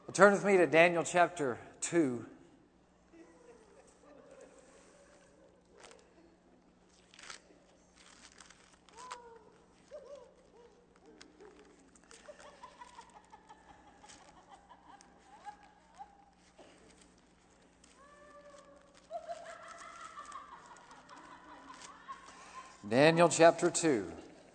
Well, turn with me to Daniel chapter 2. Daniel chapter 2.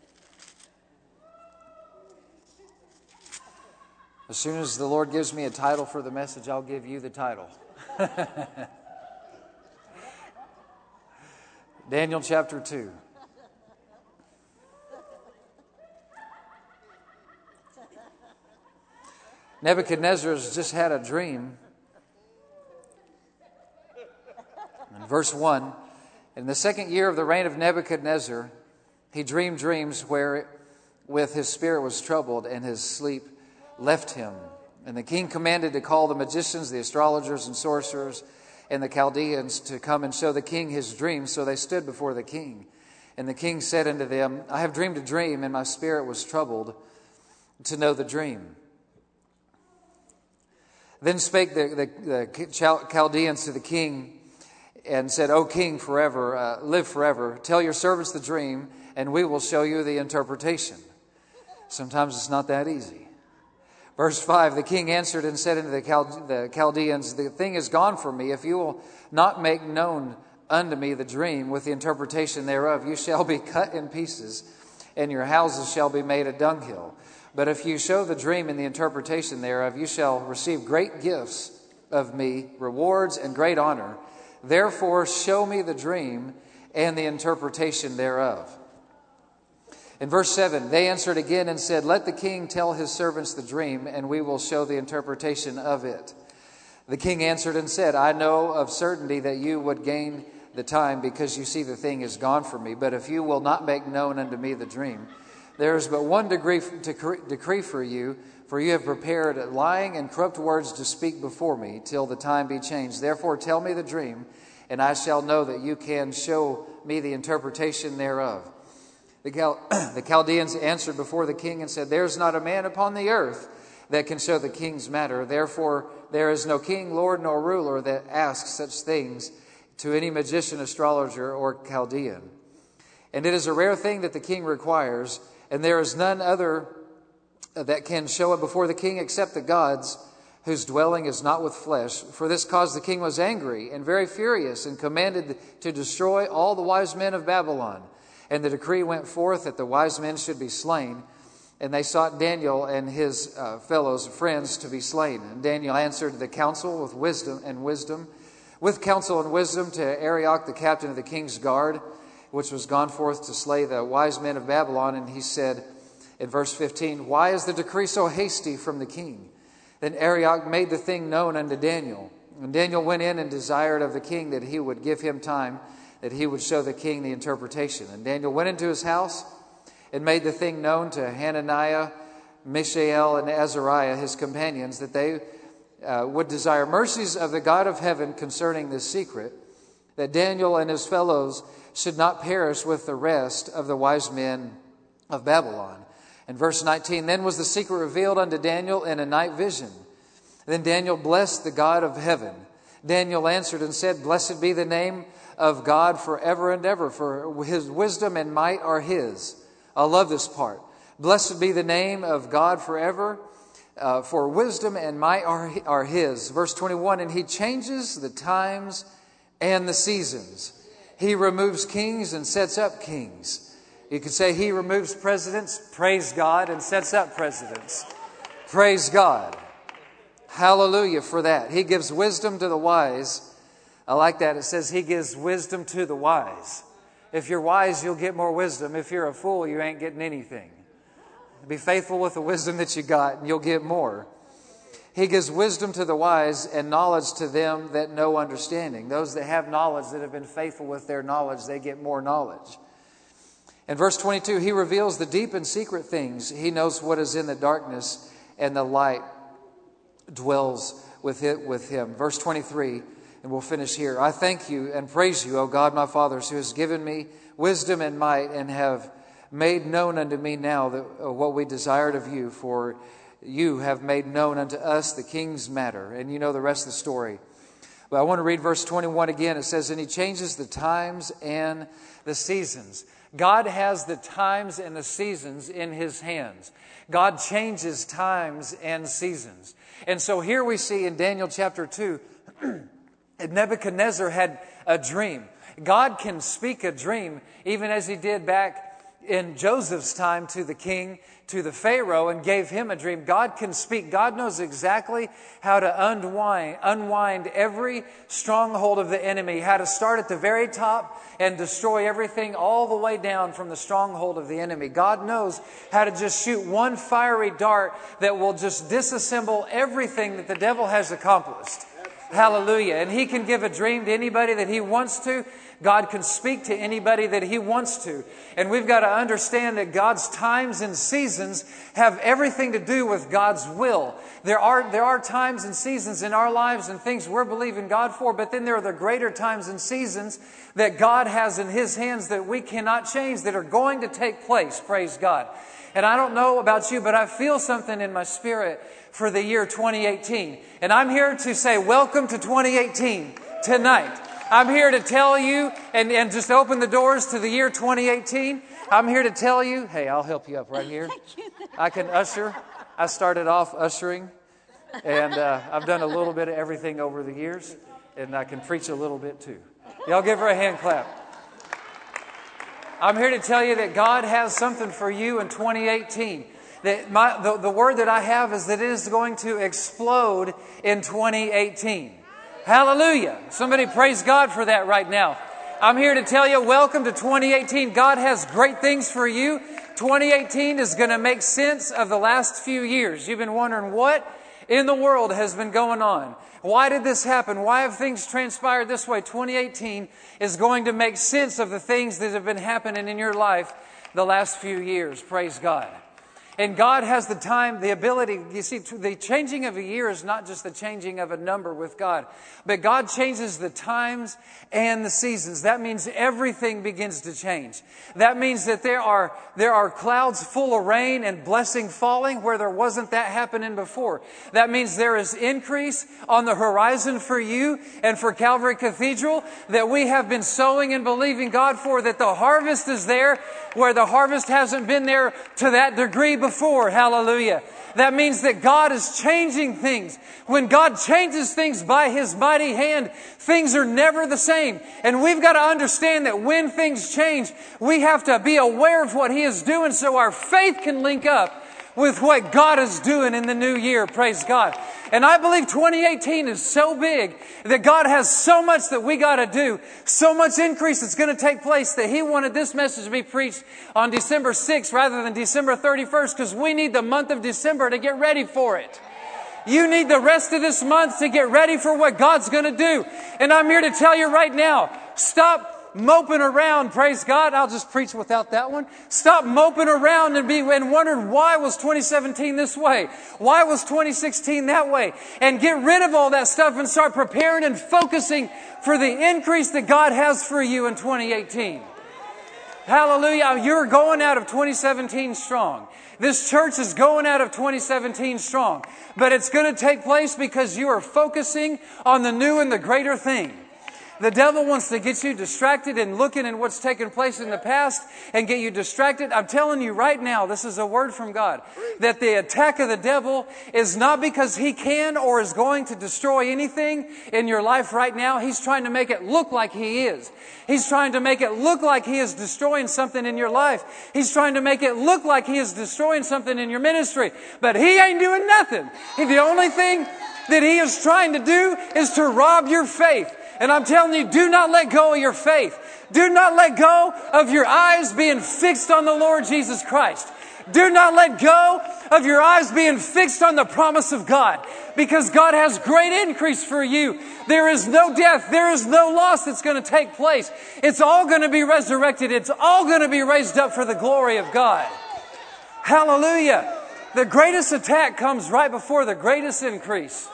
As soon as the Lord gives me a title for the message, I'll give you the title. Daniel chapter 2. Nebuchadnezzar has just had a dream. In verse 1, in the second year of the reign of Nebuchadnezzar, he dreamed dreams wherewith his spirit was troubled, and his sleep left him. And the king commanded to call the magicians, the astrologers and sorcerers, and the Chaldeans to come and show the king his dream. So they stood before the king. And the king said unto them, I have dreamed a dream, and my spirit was troubled to know the dream. Then spake the Chaldeans to the king, and said, O king, forever, live forever. Tell your servants the dream, and we will show you the interpretation. Sometimes it's not that easy. Verse 5, the king answered and said unto the Chaldeans, the thing is gone from me. If you will not make known unto me the dream with the interpretation thereof, you shall be cut in pieces, and your houses shall be made a dunghill. But if you show the dream and the interpretation thereof, you shall receive great gifts of me, rewards and great honor. Therefore show me the dream and the interpretation thereof. In verse 7, they answered again and said, Let the king tell his servants the dream, and we will show the interpretation of it. The king answered and said, I know of certainty that you would gain the time, because you see the thing is gone from me. But if you will not make known unto me the dream, there is but one decree for you, for you have prepared lying and corrupt words to speak before me, till the time be changed. Therefore tell me the dream, and I shall know that you can show me the interpretation thereof. The Chaldeans answered before the king and said, There is not a man upon the earth that can show the king's matter. Therefore there is no king, lord, nor ruler that asks such things to any magician, astrologer, or Chaldean. And it is a rare thing that the king requires, and there is none other that can show it before the king except the gods, whose dwelling is not with flesh. For this cause the king was angry and very furious, and commanded to destroy all the wise men of Babylon. And the decree went forth that the wise men should be slain. And they sought Daniel and his fellows, friends, to be slain. And Daniel answered the council with counsel and wisdom to Arioch, the captain of the king's guard, which was gone forth to slay the wise men of Babylon. And he said in verse 15, Why is the decree so hasty from the king? Then Arioch made the thing known unto Daniel. And Daniel went in and desired of the king that he would give him time, that he would show the king the interpretation. And Daniel went into his house and made the thing known to Hananiah, Mishael, and Azariah, his companions, that they would desire mercies of the God of heaven concerning this secret, that Daniel and his fellows should not perish with the rest of the wise men of Babylon. And verse 19, Then was the secret revealed unto Daniel in a night vision. Then Daniel blessed the God of heaven. Daniel answered and said, Blessed be the name of God forever and ever, for his wisdom and might are his. I love this part. Blessed be the name of God forever, for wisdom and might are his. Verse 21, And he changes the times and the seasons. He removes kings and sets up kings. You could say he removes presidents, praise God, and sets up presidents. Praise God. Hallelujah for that. He gives wisdom to the wise. I like that. It says he gives wisdom to the wise. If you're wise, you'll get more wisdom. If you're a fool, you ain't getting anything. Be faithful with the wisdom that you got, and you'll get more. He gives wisdom to the wise and knowledge to them that know understanding. Those that have knowledge, that have been faithful with their knowledge, they get more knowledge. In verse 22, he reveals the deep and secret things. He knows what is in the darkness, and the light dwells with him. Verse 23, and we'll finish here. I thank you and praise you, O God, my fathers, who has given me wisdom and might, and have made known unto me now that what we desired of you. For you have made known unto us the king's matter. And you know the rest of the story. But I want to read verse 21 again. It says, and he changes the times and the seasons. God has the times and the seasons in his hands. God changes times and seasons. And so here we see in Daniel chapter 2, Nebuchadnezzar had a dream. God can speak a dream, even as he did back in Joseph's time to the king, to the Pharaoh, and gave him a dream. God can speak. God knows exactly how to unwind every stronghold of the enemy, how to start at the very top and destroy everything all the way down from the stronghold of the enemy. God knows how to just shoot one fiery dart that will just disassemble everything that the devil has accomplished. Hallelujah. And he can give a dream to anybody that he wants to. God can speak to anybody that he wants to. And we've got to understand that God's times and seasons have everything to do with God's will. There are times and seasons in our lives and things we're believing God for, but then there are the greater times and seasons that God has in his hands that we cannot change, that are going to take place. Praise God. And I don't know about you, but I feel something in my spirit for the year 2018. And I'm here to say welcome to 2018 tonight. I'm here to tell you and just open the doors to the year 2018. I'm here to tell you, hey, I'll help you up right here. I can usher. I started off ushering, and I've done a little bit of everything over the years, and I can preach a little bit too. Y'all give her a hand clap. I'm here to tell you that God has something for you in 2018. That the word that I have is that it is going to explode in 2018. Hallelujah. Somebody praise God for that right now. I'm here to tell you, welcome to 2018. God has great things for you. 2018 is going to make sense of the last few years. You've been wondering what in the world has been going on. Why did this happen? Why have things transpired this way? 2018 is going to make sense of the things that have been happening in your life the last few years. Praise God. And God has the time, the ability. You see, the changing of a year is not just the changing of a number with God, but God changes the times and the seasons. That means everything begins to change. That means that there are clouds full of rain and blessing falling where there wasn't that happening before. That means there is increase on the horizon for you and for Calvary Cathedral that we have been sowing and believing God for, that the harvest is there where the harvest hasn't been there to that degree before. Hallelujah. That means that God is changing things. When God changes things by his mighty hand, things are never the same. And we've got to understand that when things change, we have to be aware of what he is doing so our faith can link up with what God is doing in the new year. Praise God. And I believe 2018 is so big that God has so much that we got to do, so much increase that's going to take place, that he wanted this message to be preached on December 6th rather than December 31st, because we need the month of December to get ready for it. You need the rest of this month to get ready for what God's going to do. And I'm here to tell you right now, stop moping around. Praise God. I'll just preach without that one. Stop moping around and wondering, why was 2017 this way? Why was 2016 that way? And get rid of all that stuff and start preparing and focusing for the increase that God has for you in 2018. Hallelujah. You're going out of 2017 strong. This church is going out of 2017 strong. But it's going to take place because you are focusing on the new and the greater thing. The devil wants to get you distracted and looking at what's taken place in the past and get you distracted. I'm telling you right now, this is a word from God, that the attack of the devil is not because he can or is going to destroy anything in your life right now. He's trying to make it look like he is. He's trying to make it look like he is destroying something in your life. He's trying to make it look like he is destroying something in your ministry. But he ain't doing nothing. The only thing that he is trying to do is to rob your faith. And I'm telling you, do not let go of your faith. Do not let go of your eyes being fixed on the Lord Jesus Christ. Do not let go of your eyes being fixed on the promise of God, because God has great increase for you. There is no death. There is no loss that's going to take place. It's all going to be resurrected. It's all going to be raised up for the glory of God. Hallelujah. The greatest attack comes right before the greatest increase.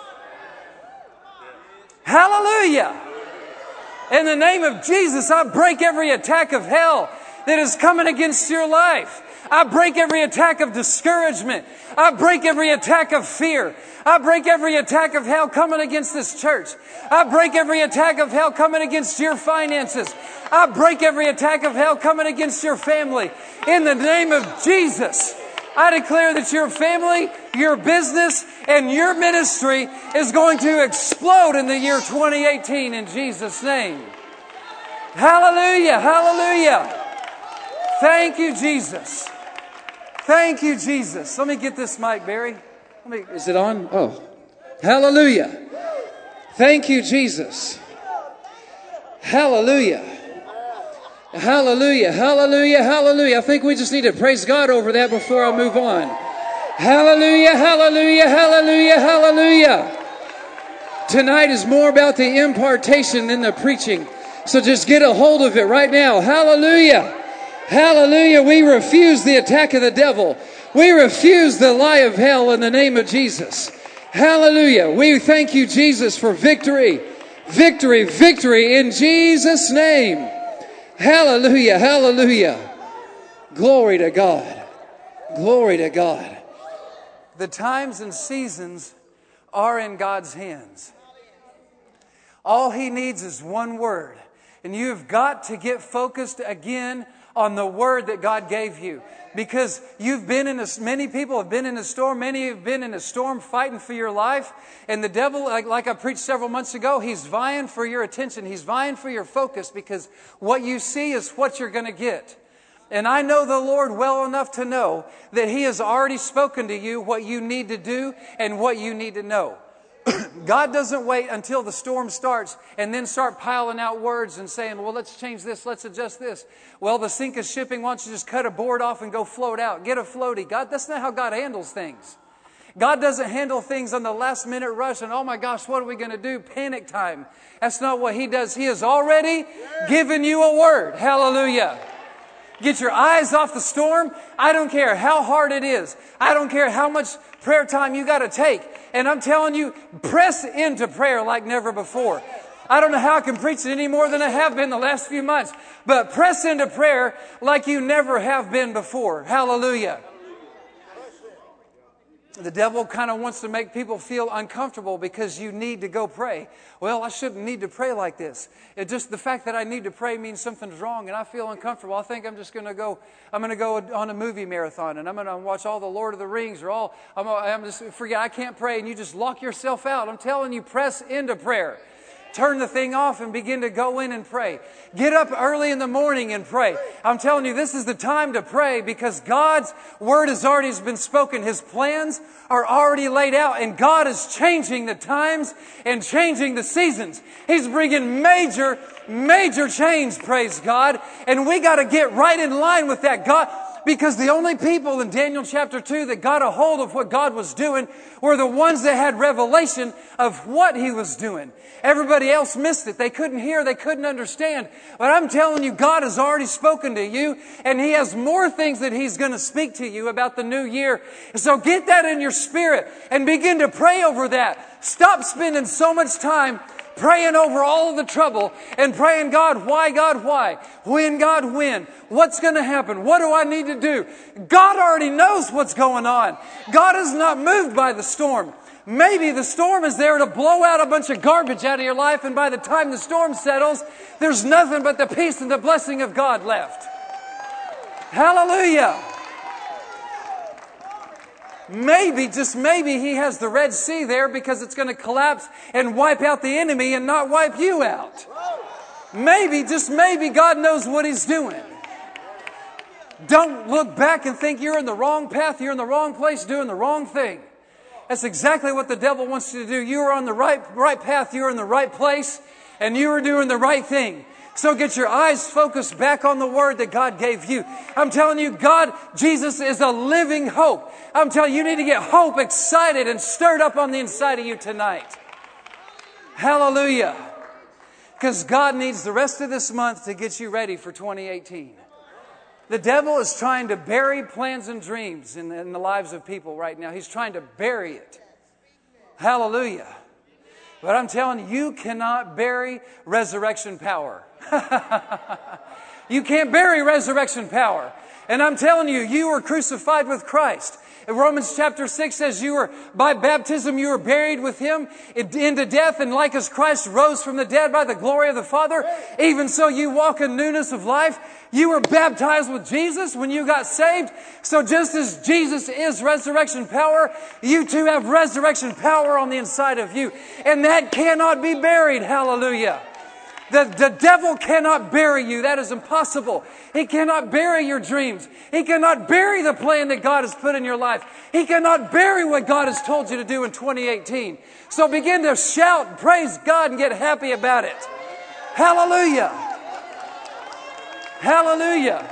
Hallelujah. In the name of Jesus, I break every attack of hell that is coming against your life. I break every attack of discouragement. I break every attack of fear. I break every attack of hell coming against this church. I break every attack of hell coming against your finances. I break every attack of hell coming against your family. In the name of Jesus, I declare that your family, your business, and your ministry is going to explode in the year 2018 in Jesus' name. Hallelujah, hallelujah. Thank you, Jesus. Thank you, Jesus. Let me get this mic, Barry. Is it on? Oh, hallelujah. Thank you, Jesus. Hallelujah. Hallelujah, hallelujah, hallelujah. I think we just need to praise God over that before I move on. Hallelujah, hallelujah, hallelujah, hallelujah. Tonight is more about the impartation than the preaching. So just get a hold of it right now. Hallelujah. Hallelujah. We refuse the attack of the devil. We refuse the lie of hell in the name of Jesus. Hallelujah. We thank you, Jesus, for victory. Victory, victory in Jesus' name. Hallelujah, hallelujah. Glory to God. Glory to God. The times and seasons are in God's hands. All He needs is one word. And you've got to get focused again on the word that God gave you. Because you've been in many people have been in a storm. Many have been in a storm fighting for your life. And the devil, like I preached several months ago, he's vying for your attention. He's vying for your focus because what you see is what you're going to get. And I know the Lord well enough to know that He has already spoken to you what you need to do and what you need to know. God doesn't wait until the storm starts and then start piling out words and saying, well, let's change this, let's adjust this. Well, the sink is shipping. Why don't you just cut a board off and go float out? Get a floaty. God, that's not how God handles things. God doesn't handle things on the last minute rush and, oh my gosh, what are we going to do? Panic time. That's not what He does. He has already given you a word. Hallelujah. Get your eyes off the storm. I don't care how hard it is. I don't care how much prayer time you got to take. And I'm telling you, press into prayer like never before. I don't know how I can preach it any more than I have been the last few months. But press into prayer like you never have been before. Hallelujah. The devil kind of wants to make people feel uncomfortable because you need to go pray. Well, I shouldn't need to pray like this. It just the fact that I need to pray means something's wrong and I feel uncomfortable. I think I'm just going to go. I'm going to go on a movie marathon and I'm going to watch all the Lord of the Rings or all. I'm just forget I can't pray and you just lock yourself out. I'm telling you, press into prayer. Turn the thing off and begin to go in and pray. Get up early in the morning and pray. I'm telling you, this is the time to pray because God's word has already been spoken. His plans are already laid out and God is changing the times and changing the seasons. He's bringing major change, praise God. And we got to get right in line with that. God, because the only people in Daniel chapter 2 that got a hold of what God was doing were the ones that had revelation of what He was doing. Everybody else missed it. They couldn't hear. They couldn't understand. But I'm telling you, God has already spoken to you and He has more things that He's going to speak to you about the new year. So get that in your spirit and begin to pray over that. Stop spending so much time praying over all of the trouble and praying, God, why? When, God, when? What's going to happen? What do I need to do? God already knows what's going on. God is not moved by the storm. Maybe the storm is there to blow out a bunch of garbage out of your life, and by the time the storm settles, there's nothing but the peace and the blessing of God left. Hallelujah. Maybe, just maybe, He has the Red Sea there because it's going to collapse and wipe out the enemy and not wipe you out. Maybe, just maybe, God knows what He's doing. Don't look back and think you're in the wrong path, you're in the wrong place, doing the wrong thing. That's exactly what the devil wants you to do. You are on the right path, you're in the right place, and you are doing the right thing. So get your eyes focused back on the word that God gave you. I'm telling you, Jesus is a living hope. I'm telling you, you need to get hope excited and stirred up on the inside of you tonight. Hallelujah. Because God needs the rest of this month to get you ready for 2018. The devil is trying to bury plans and dreams in the lives of people right now. He's trying to bury it. Hallelujah. But I'm telling you, you cannot bury resurrection power. You can't bury resurrection power. And I'm telling you, you were crucified with Christ. And Romans chapter 6 says you were, by baptism, you were buried with Him into death, and like as Christ rose from the dead by the glory of the Father, even so you walk in newness of life. You were baptized with Jesus when you got saved. So just as Jesus is resurrection power, you too have resurrection power on the inside of you. And that cannot be buried. Hallelujah. The devil cannot bury you. That is impossible. He cannot bury your dreams. He cannot bury the plan that God has put in your life. He cannot bury what God has told you to do in 2018. So begin to shout, praise God, and get happy about it. Hallelujah. Hallelujah.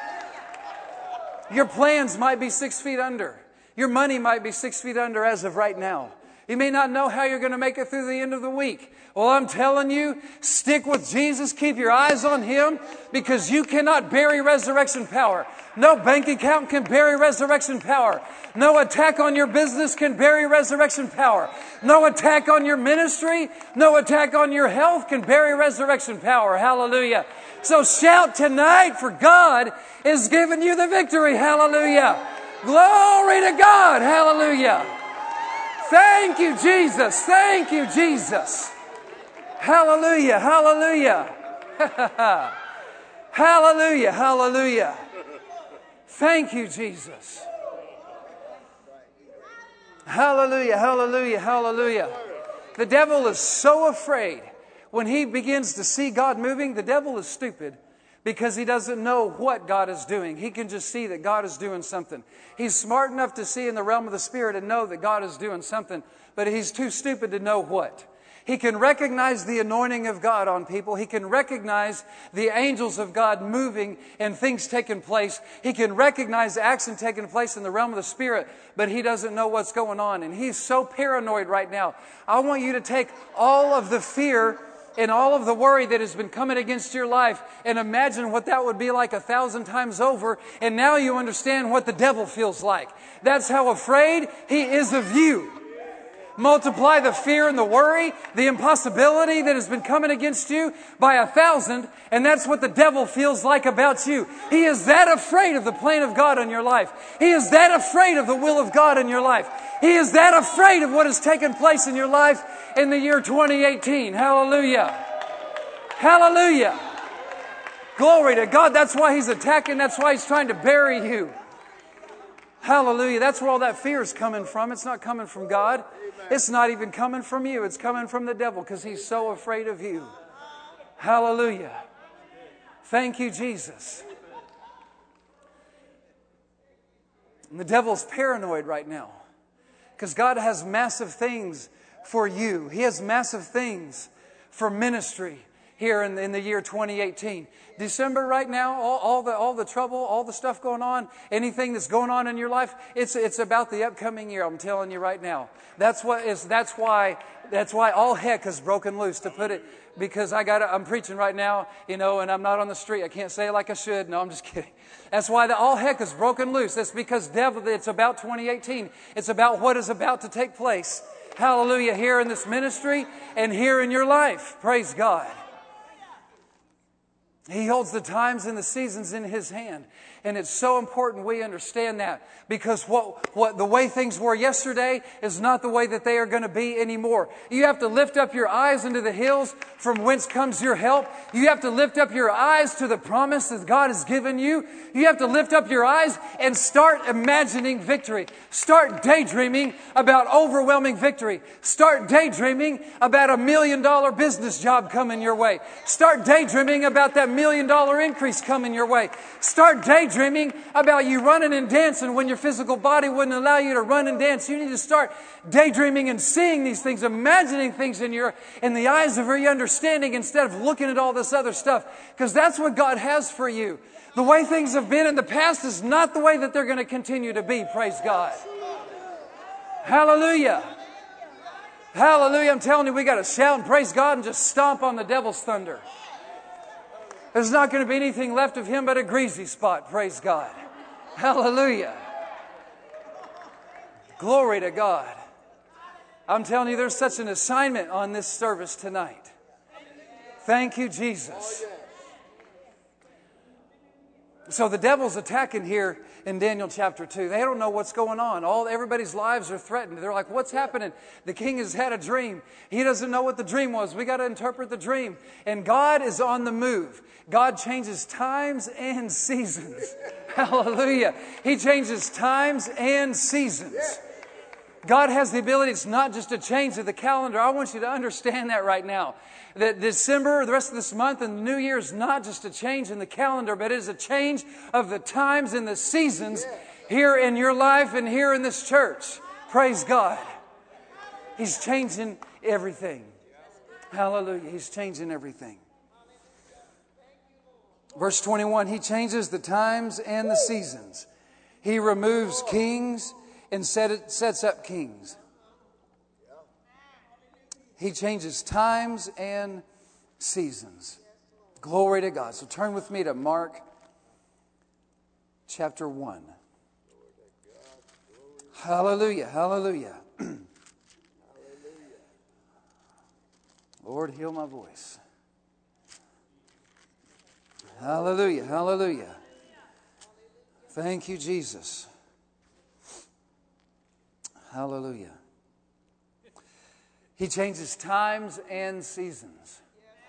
Your plans might be 6 feet under. Your money might be 6 feet under as of right now. You may not know how you're going to make it through the end of the week. Well, I'm telling you, stick with Jesus. Keep your eyes on Him, because you cannot bury resurrection power. No bank account can bury resurrection power. No attack on your business can bury resurrection power. No attack on your ministry, no attack on your health can bury resurrection power. Hallelujah. So shout tonight, for God is giving you the victory. Hallelujah. Glory to God. Hallelujah. Thank you, Jesus. Thank you, Jesus. Hallelujah. Hallelujah. Hallelujah. Hallelujah. Thank you, Jesus. Hallelujah. Hallelujah. Hallelujah. The devil is so afraid when he begins to see God moving. The devil is stupid, because he doesn't know what God is doing. He can just see that God is doing something. He's smart enough to see in the realm of the Spirit and know that God is doing something, but he's too stupid to know what. He can recognize the anointing of God on people. He can recognize the angels of God moving and things taking place. He can recognize action taking place in the realm of the Spirit, but he doesn't know what's going on. And he's so paranoid right now. I want you to take all of the fear and all of the worry that has been coming against your life and imagine what that would be like 1,000 times over. And now you understand what the devil feels like. That's how afraid he is of you. Multiply the fear and the worry, the impossibility that has been coming against you by 1,000, and that's what the devil feels like about you. He is that afraid of the plan of God in your life. He is that afraid of the will of God in your life. He is that afraid of what has taken place in your life in the year 2018. Hallelujah. Hallelujah. Glory to God. That's why he's attacking. That's why he's trying to bury you. Hallelujah. That's where all that fear is coming from. It's not coming from God. It's not even coming from you. It's coming from the devil, because he's so afraid of you. Hallelujah. Thank you, Jesus. And the devil's paranoid right now, because God has massive things for you. He has massive things for ministry here in the year 2018. December right now, all the trouble, all the stuff going on, anything that's going on in your life, it's about the upcoming year. I'm telling you right now. That's why all heck is broken loose, to put it, because I'm preaching right now, and I'm not on the street. I can't say it like I should. No, I'm just kidding. That's why all heck is broken loose. That's because it's about 2018. It's about what is about to take place. Hallelujah. Here in this ministry and here in your life. Praise God. He holds the times and the seasons in His hand. And it's so important we understand that, because what the way things were yesterday is not the way that they are going to be anymore. You have to lift up your eyes into the hills from whence comes your help. You have to lift up your eyes to the promise that God has given you. You have to lift up your eyes and start imagining victory. Start daydreaming about overwhelming victory. Start daydreaming about $1 million business job coming your way. Start daydreaming about that $1 million increase coming your way. Start daydreaming about you running and dancing when your physical body wouldn't allow you to run and dance. You need to start daydreaming and seeing these things, imagining things in the eyes of your understanding, instead of looking at all this other stuff, because that's what God has for you. The way things have been in the past is not the way that they're going to continue to be. Praise God. Hallelujah. Hallelujah. I'm telling you, we got to shout and praise God and just stomp on the devil's thunder. There's not going to be anything left of him but a greasy spot. Praise God. Hallelujah. Glory to God. I'm telling you, there's such an assignment on this service tonight. Thank you, Jesus. So the devil's attacking here in Daniel chapter 2. They don't know what's going on. Everybody's lives are threatened. They're like, what's happening? The king has had a dream. He doesn't know what the dream was. We got to interpret the dream. And God is on the move. God changes times and seasons. Hallelujah. He changes times and seasons. God has the ability, it's not just a change of the calendar. I want you to understand that right now. That December, the rest of this month, and the New Year is not just a change in the calendar, but it is a change of the times and the seasons here in your life and here in this church. Praise God. He's changing everything. Hallelujah. He's changing everything. Verse 21, He changes the times and the seasons. He removes kings and sets up kings. He changes times and seasons. Glory to God. So turn with me to Mark chapter 1. Hallelujah, hallelujah. Lord, heal my voice. Hallelujah, hallelujah. Thank you, Jesus. Hallelujah. He changes times and seasons.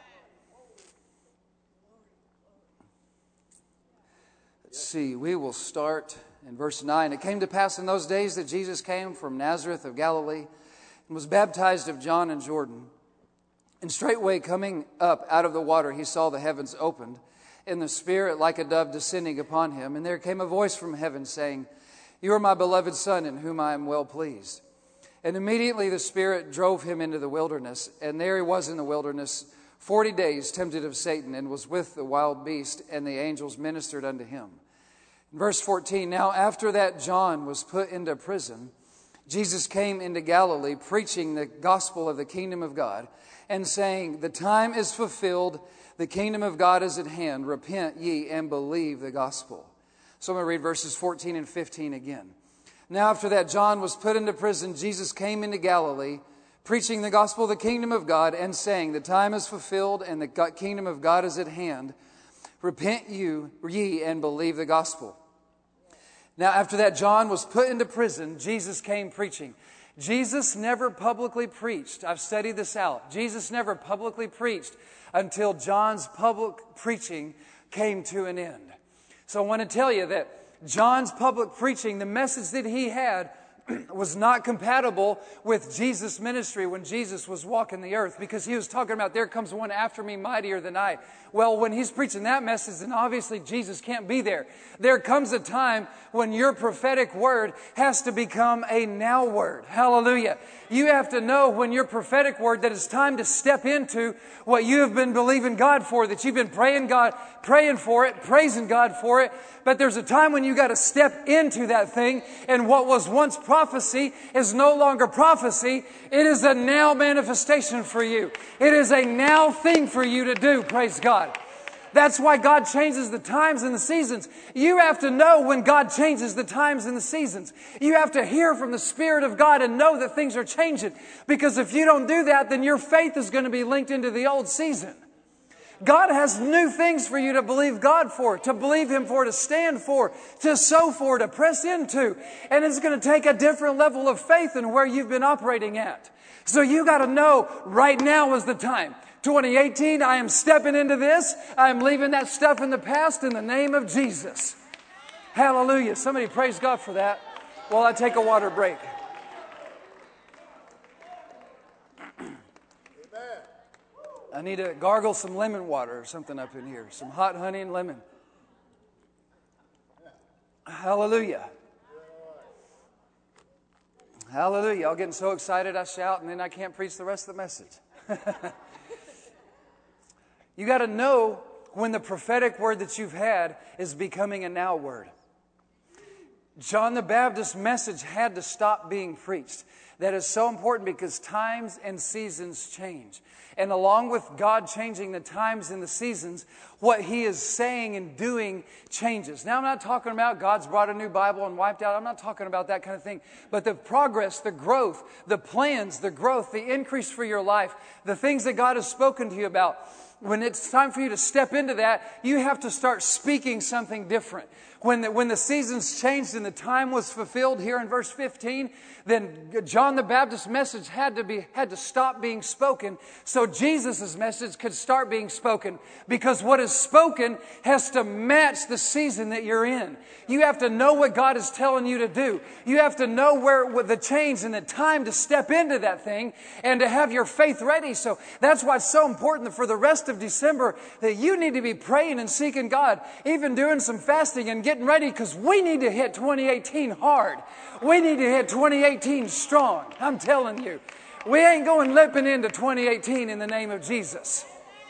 Let's see, we will start in verse 9. It came to pass in those days that Jesus came from Nazareth of Galilee and was baptized of John in Jordan. And straightway coming up out of the water, he saw the heavens opened, and the Spirit like a dove descending upon him. And there came a voice from heaven saying, You are my beloved Son, in whom I am well pleased. And immediately the Spirit drove him into the wilderness, and there he was in the wilderness 40 days, tempted of Satan, and was with the wild beast, and the angels ministered unto him. In verse 14, Now after that John was put into prison, Jesus came into Galilee, preaching the gospel of the kingdom of God, and saying, The time is fulfilled, the kingdom of God is at hand. Repent ye and believe the gospel. So I'm going to read verses 14 and 15 again. Now after that John was put into prison, Jesus came into Galilee, preaching the gospel of the kingdom of God, and saying, The time is fulfilled, and the kingdom of God is at hand. Repent ye and believe the gospel. Now after that John was put into prison, Jesus came preaching. Jesus never publicly preached. I've studied this out. Jesus never publicly preached until John's public preaching came to an end. So I want to tell you that John's public preaching, the message that he had, was not compatible with Jesus' ministry when Jesus was walking the earth, because he was talking about, there comes one after me mightier than I. Well, when he's preaching that message, then obviously Jesus can't be there. There comes a time when your prophetic word has to become a now word. Hallelujah. You have to know when your prophetic word that it's time to step into what you have been believing God for, that you've been praying for it, praising God for it. But there's a time when you got to step into that thing, and what was once prophecy is no longer prophecy. It is a now manifestation for you. It is a now thing for you to do. Praise God. That's why God changes the times and the seasons. You have to know when God changes the times and the seasons. You have to hear from the Spirit of God and know that things are changing. Because if you don't do that, then your faith is going to be linked into the old season. God has new things for you to believe God for, to believe Him for, to stand for, to sow for, to press into. And it's going to take a different level of faith than where you've been operating at. So you got to know right now is the time. 2018, I am stepping into this. I am leaving that stuff in the past in the name of Jesus. Hallelujah. Somebody praise God for that while I take a water break. I need to gargle some lemon water or something up in here. Some hot honey and lemon. Hallelujah. Hallelujah. Y'all getting so excited I shout and then I can't preach the rest of the message. You got to know when the prophetic word that you've had is becoming a now word. John the Baptist's message had to stop being preached. That is so important because times and seasons change. And along with God changing the times and the seasons, what He is saying and doing changes. Now, I'm not talking about God's brought a new Bible and wiped out. I'm not talking about that kind of thing. But the progress, the growth, the plans, the growth, the increase for your life, the things that God has spoken to you about, when it's time for you to step into that, you have to start speaking something different. When the seasons changed and the time was fulfilled here in verse 15, then John the Baptist's message had to stop being spoken so Jesus' message could start being spoken. Because what is spoken has to match the season that you're in. You have to know what God is telling you to do. You have to know where the change and the time to step into that thing and to have your faith ready. So that's why it's so important that for the rest of December that you need to be praying and seeking God, even doing some fasting and getting ready, because we need to hit 2018 hard. We need to hit 2018 strong. I'm telling you. We ain't going limping into 2018 in the name of Jesus.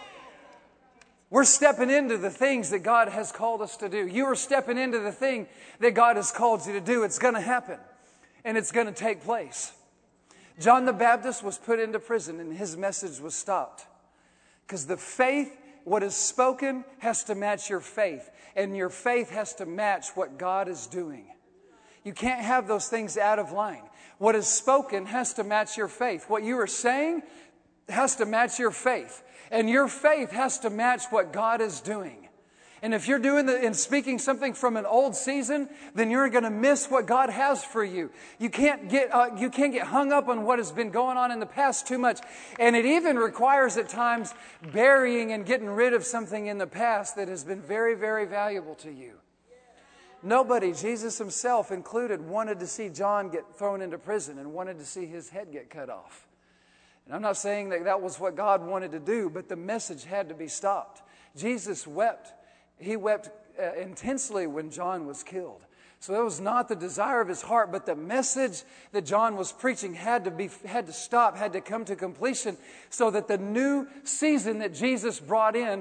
We're stepping into the things that God has called us to do. You are stepping into the thing that God has called you to do. It's going to happen. And it's going to take place. John the Baptist was put into prison and his message was stopped. Because the faith, what is spoken, has to match your faith. And your faith has to match what God is doing. You can't have those things out of line. What is spoken has to match your faith. What you are saying has to match your faith. And your faith has to match what God is doing. And if you're doing and speaking something from an old season, then you're going to miss what God has for you. You can't get hung up on what has been going on in the past too much. And it even requires at times burying and getting rid of something in the past that has been very, very valuable to you. Nobody, Jesus himself included, wanted to see John get thrown into prison and wanted to see his head get cut off. And I'm not saying that that was what God wanted to do, but the message had to be stopped. Jesus wept. He wept intensely when John was killed. So that was not the desire of his heart, but the message that John was preaching had to stop, had to come to completion, so that the new season that Jesus brought in,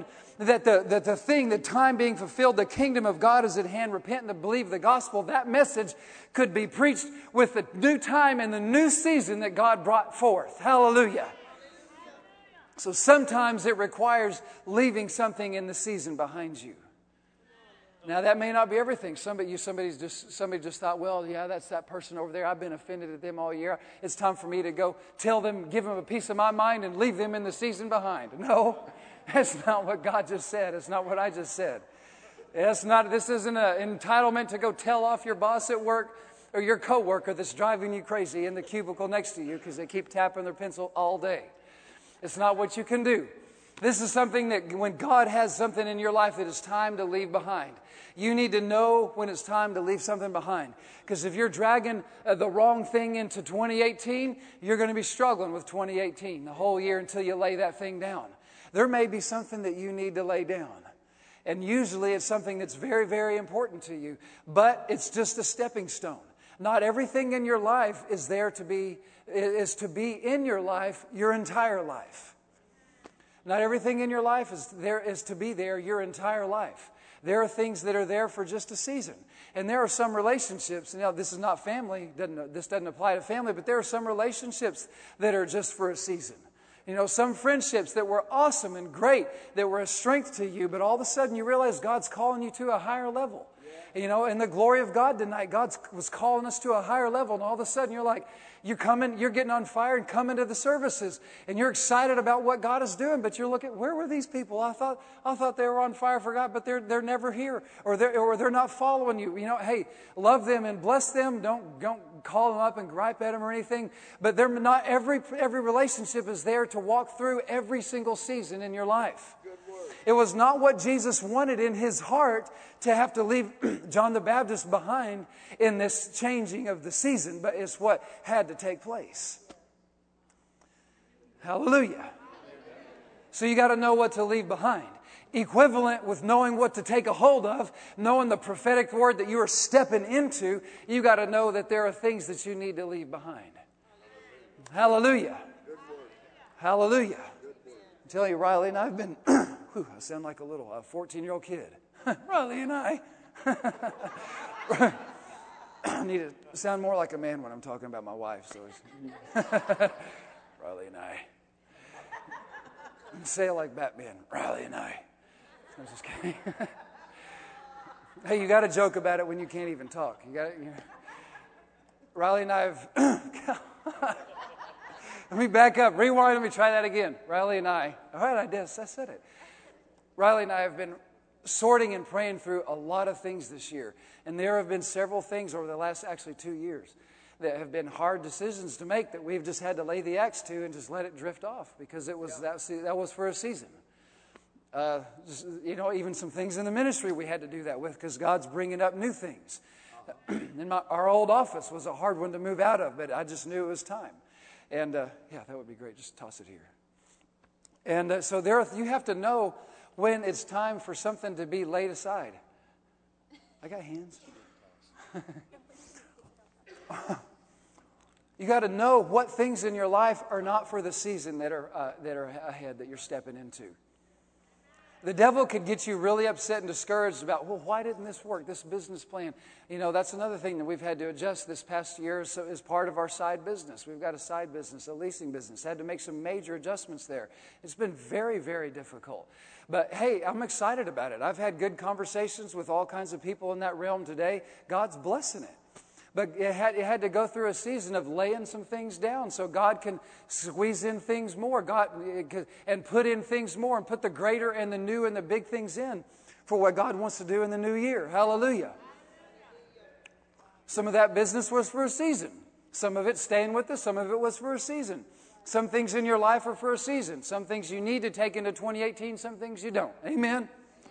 the time being fulfilled, the kingdom of God is at hand, repent and believe the gospel, that message could be preached with the new time and the new season that God brought forth. Hallelujah. So sometimes it requires leaving something in the season behind you. Now, that may not be everything. Somebody just thought, well, yeah, that's that person over there. I've been offended at them all year. It's time for me to go tell them, give them a piece of my mind and leave them in the season behind. No, that's not what God just said. It's not what I just said. This isn't an entitlement to go tell off your boss at work or your coworker that's driving you crazy in the cubicle next to you because they keep tapping their pencil all day. It's not what you can do. This is something that when God has something in your life that it's time to leave behind, you need to know when it's time to leave something behind. Because if you're dragging the wrong thing into 2018, you're going to be struggling with 2018 the whole year until you lay that thing down. There may be something that you need to lay down. And usually it's something that's very, very important to you. But it's just a stepping stone. Not everything in your life is to be in your life your entire life. Not everything in your life is to be there your entire life. There are things that are there for just a season. And there are some relationships, this is not family, this doesn't apply to family, but there are some relationships that are just for a season. Some friendships that were awesome and great, that were a strength to you, but all of a sudden you realize God's calling you to a higher level. In the glory of God tonight, God was calling us to a higher level, and all of a sudden you're like, you're getting on fire and coming to the services, and you're excited about what God is doing, but you're looking, where were these people? I thought they were on fire for God, but they're never here, or they're not following you. Hey, love them and bless them. Don't call them up and gripe at them or anything, but they're not every relationship is there to walk through every single season in your life. It was not what Jesus wanted in his heart to have to leave John the Baptist behind in this changing of the season, but it's what had to take place. Hallelujah. So you got to know what to leave behind. Equivalent with knowing what to take a hold of, knowing the prophetic word that you are stepping into, you got to know that there are things that you need to leave behind. Hallelujah. Hallelujah. I tell you, Riley and I have been, I sound like a little 14-year-old kid. Riley and I. I need to sound more like a man when I'm talking about my wife. So Riley and I. Say it like Batman. Riley and I. I'm just kidding. Hey, you got to joke about it when you can't even talk. Riley and I have Let me back up. Rewind. Let me try that again. Riley and I. All right, I said it. Riley and I have been sorting and praying through a lot of things this year. And there have been several things over the last, actually 2 years, that have been hard decisions to make that we've just had to lay the axe to and just let it drift off because it was that was for a season. Even some things in the ministry we had to do that with because God's bringing up new things. And our old office was a hard one to move out of, but I just knew it was time. And that would be great. Just toss it here. And so you have to know when it's time for something to be laid aside. I got hands. You got to know what things in your life are not for the season that are ahead that you're stepping into. The devil could get you really upset and discouraged about, well, why didn't this work, this business plan? That's another thing that we've had to adjust this past year as part of our side business. We've got a side business, a leasing business. Had to make some major adjustments there. It's been very, very difficult. But, hey, I'm excited about it. I've had good conversations with all kinds of people in that realm today. God's blessing it. But it had to go through a season of laying some things down so God can squeeze in things more and put in things more and put the greater and the new and the big things in for what God wants to do in the new year. Hallelujah. Some of that business was for a season. Some of it staying with us. Some of it was for a season. Some things in your life are for a season. Some things you need to take into 2018. Some things you don't. Amen?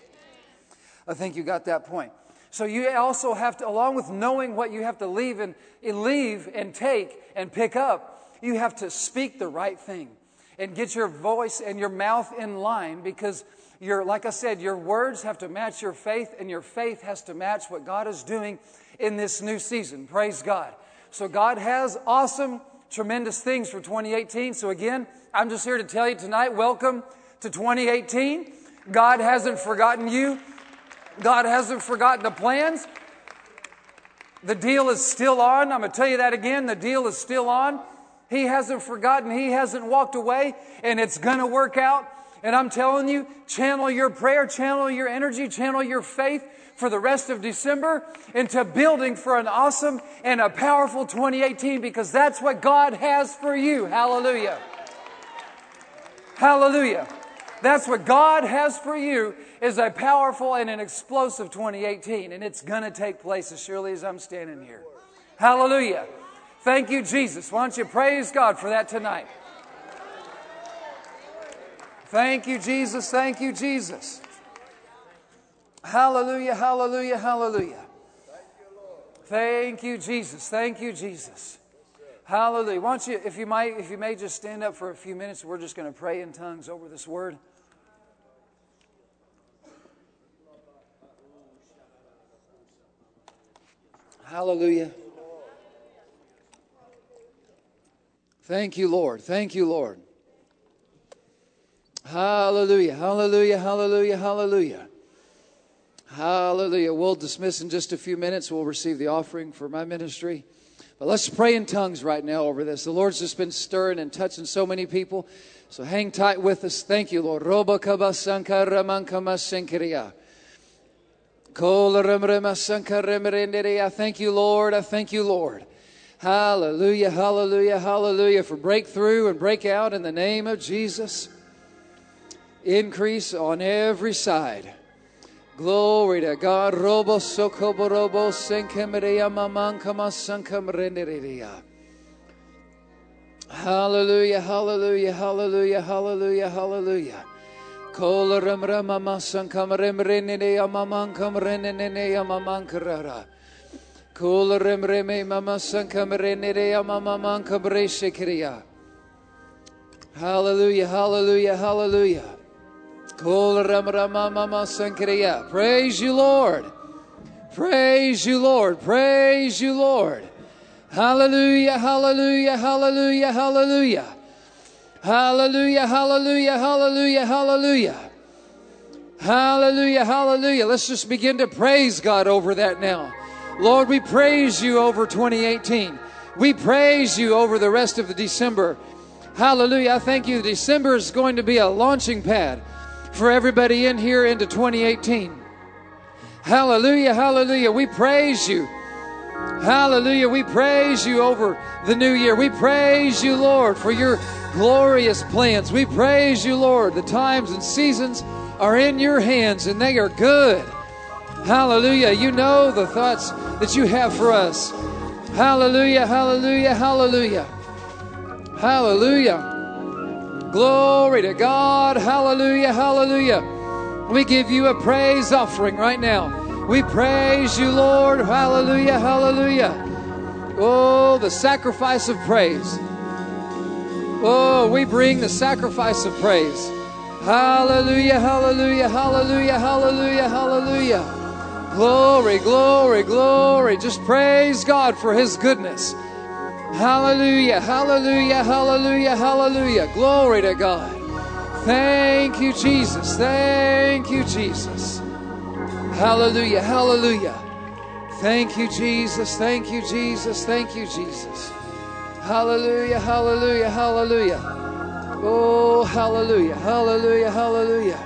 I think you got that point. So you also have to, along with knowing what you have to leave and take and pick up, you have to speak the right thing and get your voice and your mouth in line because like I said, your words have to match your faith and your faith has to match what God is doing in this new season. Praise God. So God has awesome, tremendous things for 2018. So again, I'm just here to tell you tonight, welcome to 2018. God hasn't forgotten you. God hasn't forgotten the plans. The deal is still on. I'm going to tell you that again. The deal is still on. He hasn't forgotten. He hasn't walked away. And it's going to work out. And I'm telling you, channel your prayer, channel your energy, channel your faith for the rest of December into building for an awesome and a powerful 2018 because that's what God has for you. Hallelujah. Hallelujah. That's what God has for you is a powerful and an explosive 2018. And it's going to take place as surely as I'm standing here. Hallelujah. Thank you, Jesus. Why don't you praise God for that tonight? Thank you, Jesus. Thank you, Jesus. Hallelujah, hallelujah, hallelujah. Thank you, Jesus. Thank you, Jesus. Hallelujah. Why don't you, if you may just stand up for a few minutes. We're just going to pray in tongues over this word. Hallelujah. Thank you, Lord. Thank you, Lord. Hallelujah. Hallelujah. Hallelujah. Hallelujah. Hallelujah. We'll dismiss in just a few minutes. We'll receive the offering for my ministry. But let's pray in tongues right now over this. The Lord's just been stirring and touching so many people. So hang tight with us. Thank you, Lord. I thank you, Lord. I thank you, Lord. Hallelujah, hallelujah, hallelujah for breakthrough and breakout in the name of Jesus. Increase on every side. Glory to God. Hallelujah, hallelujah, hallelujah, hallelujah, hallelujah. Hallelujah, hallelujah, hallelujah. Praise you, Lord. Praise you, Lord. Praise you, Lord. Hallelujah, hallelujah, hallelujah, hallelujah. Hallelujah, hallelujah, hallelujah, hallelujah. Hallelujah, hallelujah. Let's just begin to praise God over that now. Lord, we praise you over 2018. We praise you over the rest of the December. Hallelujah. I thank you. December is going to be a launching pad for everybody in here into 2018. Hallelujah, hallelujah. We praise you. Hallelujah. We praise you over the new year. We praise you, Lord, for your glorious plans. We praise you, Lord. The times and seasons are in your hands, and they are good. Hallelujah. You know the thoughts that you have for us. Hallelujah, hallelujah, hallelujah. Hallelujah. Glory to God. Hallelujah, hallelujah. We give you a praise offering right now. We praise you, Lord. Hallelujah, hallelujah. Oh, the sacrifice of praise. Oh, we bring the sacrifice of praise. Hallelujah, hallelujah, hallelujah, hallelujah, hallelujah. Glory, glory, glory. Just praise God for His goodness. Hallelujah, hallelujah, hallelujah, hallelujah. Glory to God. Thank you, Jesus. Thank you, Jesus. Hallelujah, hallelujah. Thank you, Jesus. Thank you, Jesus. Thank you, Jesus. Hallelujah, hallelujah, hallelujah. Oh, hallelujah, hallelujah, hallelujah.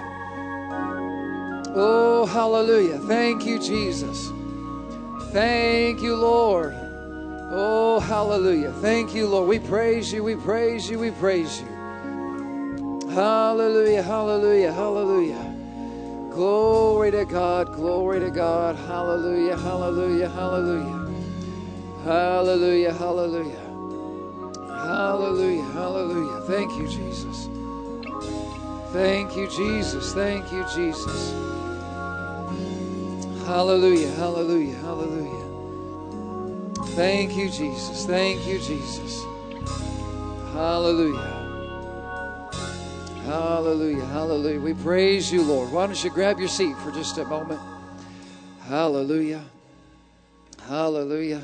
Oh, hallelujah. Thank you, Jesus. Thank you, Lord. Oh, hallelujah. Thank you, Lord. We praise you, we praise you, we praise you. Hallelujah, hallelujah, hallelujah. Glory to God, glory to God. Hallelujah, hallelujah, hallelujah. Hallelujah, hallelujah. Hallelujah, hallelujah. Thank you, Jesus. Thank you, Jesus. Thank you, Jesus. Hallelujah, hallelujah, hallelujah. Thank you, Jesus. Thank you, Jesus. Hallelujah. Hallelujah, hallelujah. We praise you, Lord. Why don't you grab your seat for just a moment? Hallelujah. Hallelujah.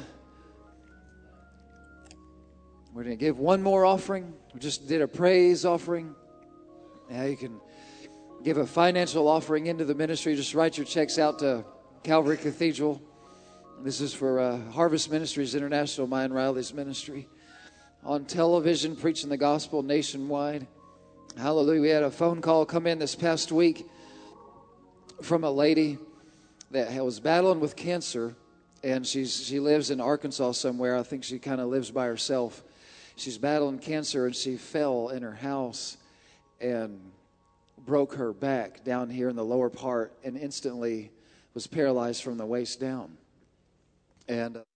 We're going to give one more offering. We just did a praise offering. Now you can give a financial offering into the ministry. Just write your checks out to Calvary Cathedral. This is for Harvest Ministries International, mine, Riley's ministry. On television, preaching the gospel nationwide. Hallelujah. We had a phone call come in this past week from a lady that was battling with cancer, and she lives in Arkansas somewhere. I think she kind of lives by herself. She's battling cancer, and she fell in her house and broke her back down here in the lower part and instantly was paralyzed from the waist down. And